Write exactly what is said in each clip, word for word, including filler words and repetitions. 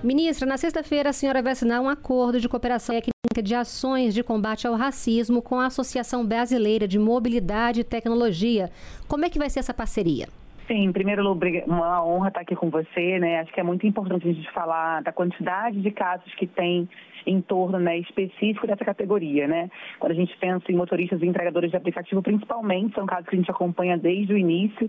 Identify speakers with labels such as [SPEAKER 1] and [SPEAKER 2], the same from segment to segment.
[SPEAKER 1] Ministra, na sexta-feira a senhora vai assinar um acordo de cooperação técnica de ações de combate ao racismo com a Associação Brasileira de Mobilidade e Tecnologia. Como é que vai ser essa parceria?
[SPEAKER 2] Sim, em primeiro lugar, uma honra estar aqui com você, né? Acho que é muito importante a gente falar da quantidade de casos que tem em torno, né, específico dessa categoria, né? Quando a gente pensa em motoristas e entregadores de aplicativo, principalmente, são casos que a gente acompanha desde o início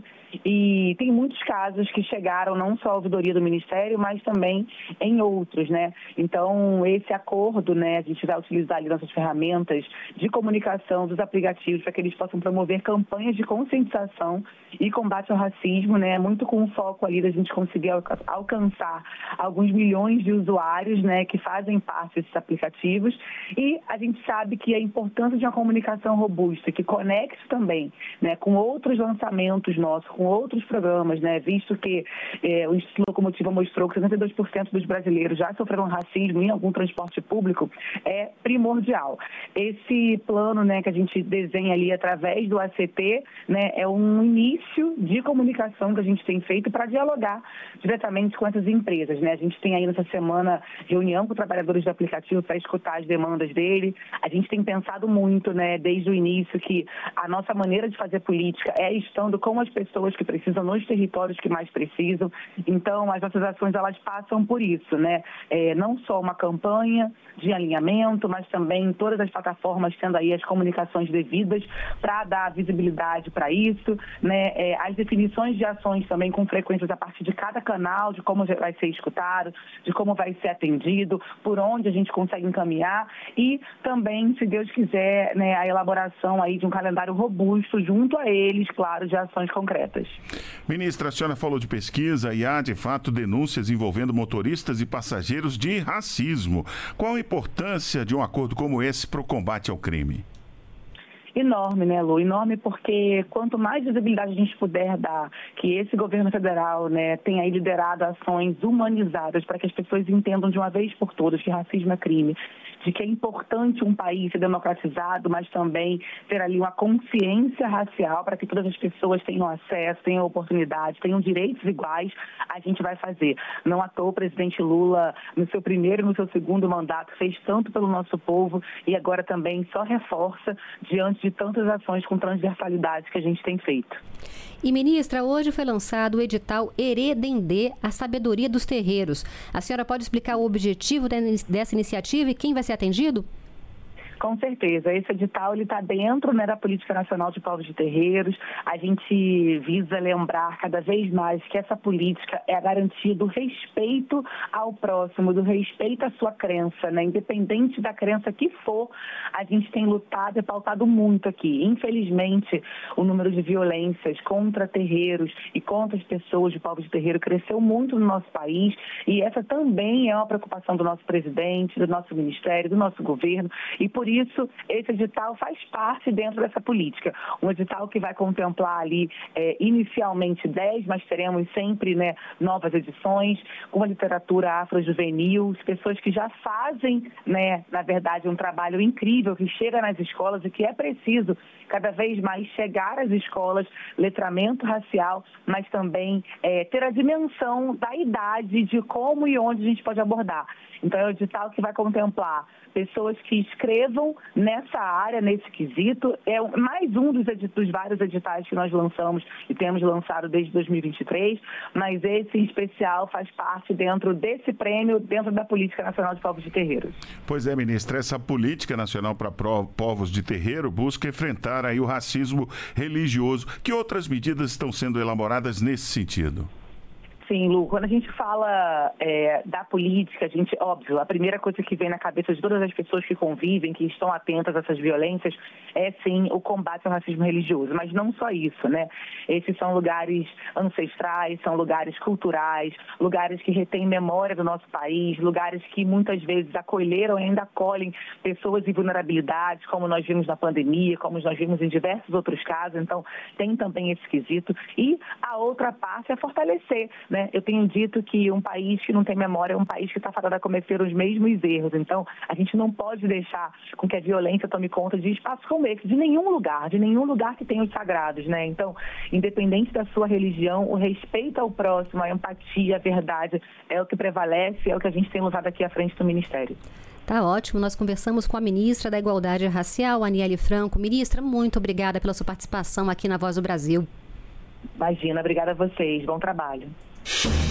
[SPEAKER 2] e tem muitos casos que chegaram não só à ouvidoria do Ministério, mas também em outros, né? Então, esse acordo, né, a gente vai utilizar ali nossas ferramentas de comunicação dos aplicativos para que eles possam promover campanhas de conscientização e combate ao racismo, né? Muito com o foco ali da gente conseguir alcançar alguns milhões de usuários, né, que fazem parte desses aplicativos. E a gente sabe que a importância de uma comunicação robusta, que conecte também, né, com outros lançamentos nossos, com outros programas, né, visto que eh, o Instituto Locomotiva mostrou que sessenta e dois por cento dos brasileiros já sofreram racismo em algum transporte público, é primordial. Esse plano, né, que a gente desenha ali através do A C T, né, é um início de comunicação que a gente tem feito para dialogar diretamente com essas empresas, né? A gente tem aí nessa semana reunião com trabalhadores do aplicativo para escutar as demandas dele. A gente tem pensado muito, né, desde o início, que a nossa maneira de fazer política é estando com as pessoas que precisam nos territórios que mais precisam. Então, as nossas ações, elas passam por isso, né? É, não só uma campanha de alinhamento, mas também todas as plataformas tendo aí as comunicações devidas para dar visibilidade para isso, né? É, as definições de ações também com frequências a partir de cada canal, de como vai ser escutado, de como vai ser atendido, por onde a gente consegue encaminhar e também, se Deus quiser, né, a elaboração aí de um calendário robusto junto a eles, claro, de ações concretas.
[SPEAKER 3] Ministra, a senhora falou de pesquisa e há, de fato, denúncias envolvendo motoristas e passageiros de racismo. Qual a importância de um acordo como esse para o combate ao crime?
[SPEAKER 2] Enorme, né, Lu? Enorme porque quanto mais visibilidade a gente puder dar, que esse governo federal, né, tenha aí liderado ações humanizadas para que as pessoas entendam de uma vez por todas que racismo é crime, de que é importante um país ser democratizado, mas também ter ali uma consciência racial para que todas as pessoas tenham acesso, tenham oportunidade, tenham direitos iguais, a gente vai fazer. Não à toa o presidente Lula, no seu primeiro e no seu segundo mandato, fez tanto pelo nosso povo e agora também só reforça diante de tantas ações com transversalidade que a gente tem feito.
[SPEAKER 1] E, ministra, hoje foi lançado o edital Heredendê, a sabedoria dos terreiros. A senhora pode explicar o objetivo dessa iniciativa e quem vai ser atendido?
[SPEAKER 2] Com certeza. Esse edital está dentro, né, da Política Nacional de Povos de Terreiros. A gente visa lembrar cada vez mais que essa política é a garantia do respeito ao próximo, do respeito à sua crença, né? Independente da crença que for, a gente tem lutado e pautado muito aqui. Infelizmente, o número de violências contra terreiros e contra as pessoas de povos de terreiro cresceu muito no nosso país e essa também é uma preocupação do nosso presidente, do nosso ministério, do nosso governo e por isso isso, esse edital faz parte dentro dessa política. Um edital que vai contemplar ali, é, inicialmente dez, mas teremos sempre, né, novas edições, com a literatura afrojuvenil, pessoas que já fazem, né, na verdade, um trabalho incrível, que chega nas escolas e que é preciso cada vez mais chegar às escolas, letramento racial, mas também é, ter a dimensão da idade, de como e onde a gente pode abordar. Então, é um edital que vai contemplar pessoas que escrevam nessa área, nesse quesito. É mais um dos, dos vários editais que nós lançamos e temos lançado desde dois mil e vinte e três, mas esse em especial faz parte dentro desse prêmio, dentro da Política Nacional de Povos de Terreiros.
[SPEAKER 3] Pois é, ministra, essa Política Nacional para Povos de Terreiro busca enfrentar aí o racismo religioso. Que outras medidas estão sendo elaboradas nesse sentido?
[SPEAKER 2] Sim, Lu, quando a gente fala é, da política, a gente, óbvio, a primeira coisa que vem na cabeça de todas as pessoas que convivem, que estão atentas a essas violências, é sim o combate ao racismo religioso. Mas não só isso, né? Esses são lugares ancestrais, são lugares culturais, lugares que retêm memória do nosso país, lugares que muitas vezes acolheram e ainda acolhem pessoas em vulnerabilidade, como nós vimos na pandemia, como nós vimos em diversos outros casos. Então, tem também esse quesito. E a outra parte é fortalecer, né? né? Eu tenho dito que um país que não tem memória é um país que está fadado a cometer os mesmos erros. Então, a gente não pode deixar com que a violência tome conta de espaços como esse, de nenhum lugar, de nenhum lugar que tenha os sagrados, né? Então, independente da sua religião, o respeito ao próximo, a empatia, a verdade é o que prevalece, é o que a gente tem usado aqui à frente do Ministério.
[SPEAKER 1] Tá ótimo. Nós conversamos com a ministra da Igualdade Racial, Aniele Franco. Ministra, muito obrigada pela sua participação aqui na Voz do Brasil.
[SPEAKER 2] Imagina, obrigada a vocês. Bom trabalho.